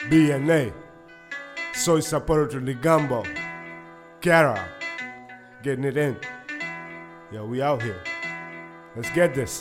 BNA, Soy Saporoto Ligambo, Kara, getting it in. Yo, we out here. Let's get this.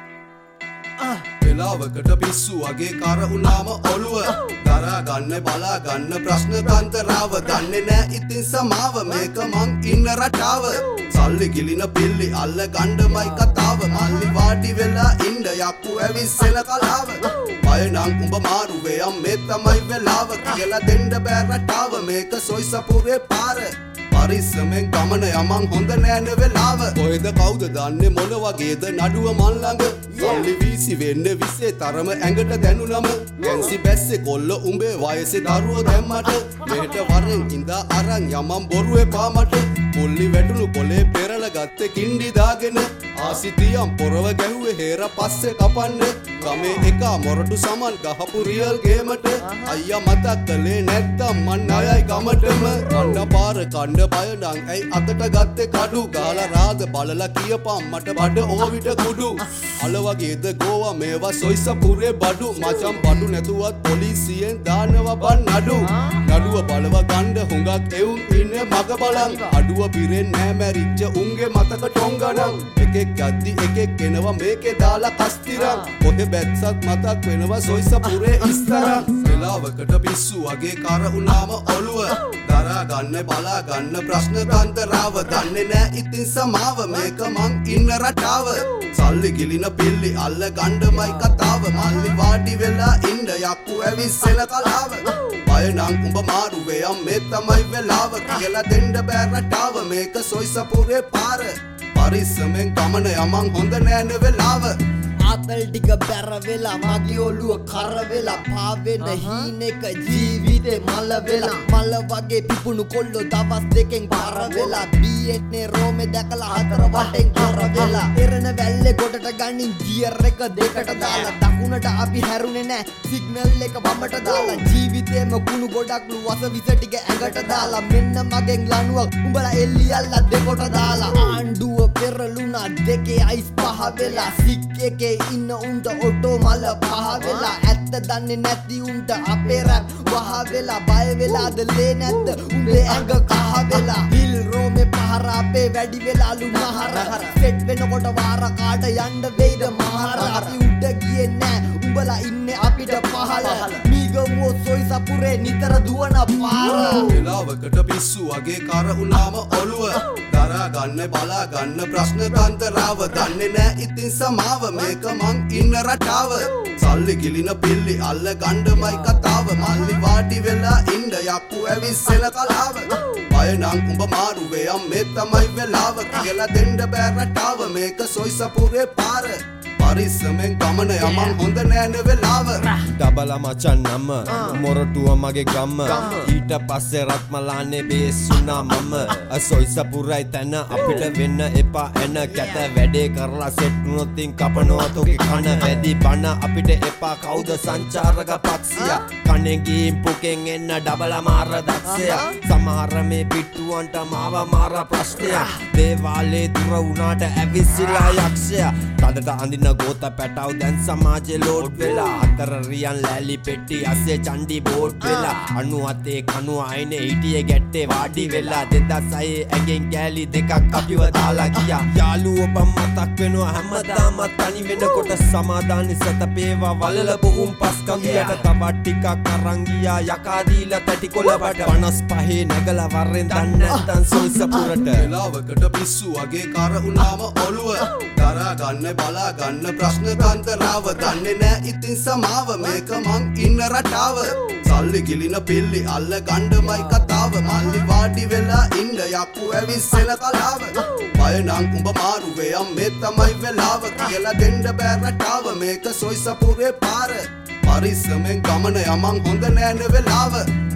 වෙලාවකට පිස්සු වගේ කර උනාම ඔළුව දරා ගන්න බලා ගන්න ප්‍රශ්න තන්තරාව දන්නේ නෑ ඉතින් සමාව මේක මං ඉන්න රටාව සල්ලි ගිලින පිල්ලි අල්ල ගණ්ඩමයි කතාව මල්ලි වාඩි වෙලා ඉන්න යක්කු ඇවිස්සෙන කලාව බය නම් උඹ මාරුවේ මේ තමයි වෙලාව කියලා දෙන්න බෑ රටාව මේක සොයිසපුරේ පාර පරිස්සමෙන් ගමන යමන් හොඳ නෑන වෙලාව කොහෙද කවුද දන්නේ මොන වගේද නඩුව මන් ළඟ සල්ලි වීසි වෙන්න විසේ තරම ඇඟට දැනුනම ගැන්සි බැස්සේ කොල්ල උඹේ වයසේ දරුවෝ දැම්මට මෙහෙට වරෙන් ඉඳා අරන් යමන් බොරු එපා මට පොල්ලි වැටුණු කොලේ පෙරල ගත්තේ කිණ්ඩි දාගෙන ආසිතියම් පොරව ගැහුවේ හේර පස්සේ කපන්න ගමේ එකා මොරටු සමන් ගහපු රියල් ගේමට අයියා මතක් කළේ නැත්තම් මන් ණයයි ගමටම කන්න පාර කන්න බය නම් ඇයි අතට ගත්තේ කඩු ගාලා රාද බලලා කියපම් මට බඩ ඕවිට කුඩු අල වගේද ගෝවා මේවා සොයිසපුරේ බඩු මචං බඩු නැතුවත් පොලිසියෙන් දානවා බන් නඩු නඩුව බලව ගන්න හුඟක් එවුන් ඉන්නේ මග බලන් අඩුව පිරෙන්නේ නෑ මැරිච්ච උන්ගේ මතක ටොංගනම් එකෙක් යද්දි එකෙක් එනවා මේකේ දාලා කස්තිරන් පොතේ බැත්සත් මතක් වෙනවා සොයිසපුරේ ඉස්තරන් වෙලාවකට පිස්සු වගේ කර උනාම ඔළුව දරා ගන්න බලා ගන්න ප්‍රශ්න තන්තරාව දන්නේ නෑ ඉතින් සමාව මේක මං ඉන්න රටාව සල්ලි ගිලින පිල්ලි අල්ල ගණ්ඩමයි කතාව මල්ලි වාඩි වෙලා ඉන්න යක්කු ඇවිස්සෙන කලාව බය නම් උඹ මාරුවේ මේ තමයි වෙලාව කියලා දෙන්න බෑ රටාව මේක සොයිසපුරේ පාර පරිස්සමෙන් ගමන යමන් හොඳ නෑන වෙලාව ආතල් ටික බැර වෙලා මගේ ඔළුව කර වෙලා පාවෙන හීනෙක ජීවිතේ මල වෙලා මල වගේ පිපුණු කොල්ලෝ දවස් දෙකෙන් පාර වෙලා බීඑන්නේ රෝමේ දැකලා හතර වටෙන් කර වෙලා එරණ වැල්ලේ ගොඩට ගනින් ගියර් එක දෙකට දාලා දකුණට අපි හැරුනේ නෑ සිග්නල් එක වමට දාලා ජීවිතේම කුණු ගොඩක්ලු වස විස ටික ඇඟට දාලා මෙන්න මගෙන් ලනුවක් උඹලා එල්ලියල්ලා දෙකොට දාලා ආණ්ඩුව පෙරළුණා දෙකේ අයිස් පහ වෙලා සික් එකේ ඉන්න උන්ට ඔටෝ මල පහ වෙලා ඇත්ත දන්නේ නැති උන්ට අපේ රැප් වහ වෙලා බය වෙලාද ලේ නැද්ද උඹේ ඇඟ කහ වෙලා බිල් රෝමේ පහර අපේ වැඩි වෙලාලු මහර සෙට් වෙනකොට වාර කාට යන්න වෙයිද මහර අපි උඩ ගියේ නෑ උඹලා ඉන්නේ අපිට පහල මීගමෝ සොයිසපුරේ නිතර දුවන පාර වෙලාවකට පිස්සු වගේ කර උනාම ඔළුව දරා ගන්න බලා ගන්න ප්‍රශ්න තන්තරාව දන්නේ නෑ ඉතින් සමාව මේක මං ඉන්න රටාව සල්ලි ගිලින පිල්ලි අල්ල ගණ්ඩමයි කතාව මල්ලි වාඩි වෙලා ඉන්න යක්කු ඇවිස්සෙන කලාව බය නම් උඹ මාරුවේ මේ තමයි වෙලාව කියලා දෙන්න බෑ රටාව මේක සොයිසපුරේ පාර පරිස්සමෙන් ගමන යමන් හොඳ නෑන වෙලාව ඩබල මචන් නම මොරටුව මගේ ගම්ම ඊට පස්සේ රත්මලානේ බේසුනා මම සොයිසපුරයි තැන අපිට වෙන්න එපා එන කැත වැඩේ කරලා සෙට් වුණොත් කපනවා තෝගේ කන වැඩි බන අපිට එපා කවුද සංචාරක පක්ෂියා කනේ ගින් පුකෙන් එන්න ඩබල මාර දක්ෂයා සමහර මේ පිට්ටුවන්ට මාව මාර ප්‍රශ්නයක් දේවාලේ දුර වුණාට ඇවිස්සලා යක්ෂයා තදට අඳින ගෝත පැටව දැන් සමාජේ ලෝඩ් වෙලා අතර රියන් ලෑලි පෙට්ටි අස්සේ චණ්ඩි බෝඩ් වෙලා 97 කණු අයිනේ හිටියේ ගැට්ටේ වාඩි වෙලා 2006 ඇගෙන් කෑලි දෙකක් අපිව දාලා ගියා යාළුවෝ බම් මතක් වෙනවා හැමදාම තනි වෙනකොට සමාදානි සතපේවා වලල බොහුම් පස් කංගියට තවත් ටිකක් අරන් ගියා යකා දීලා තටි කොළබට 55 නැගලා වරෙන් දන්නේ නැත්තන් සොයිසපුරට වෙලාවකට පිස්සු වගේ කර උනාම ඔළුව දරා ගන්න බලා ගන්න ප්‍රශ්න තන්තරාව දන්නේ නෑ ඉතින් සමාව මේක මං ඉන්න රටාව සල්ලි ගිලින පිල්ලි අල්ල ගණ්ඩමයි කතාව මල්ලි වාඩි වෙලා ඉන්න යක්කු ඇවිස්සෙන කලාව බය නම් උඹ මාරුවේ මේ තමයි වෙලාව කියලා දෙන්න බෑ රටාව මේක සොයිසපුරේ පාර පරිස්සමෙන් ගමන යමන් හොඳ නෑන වෙලාව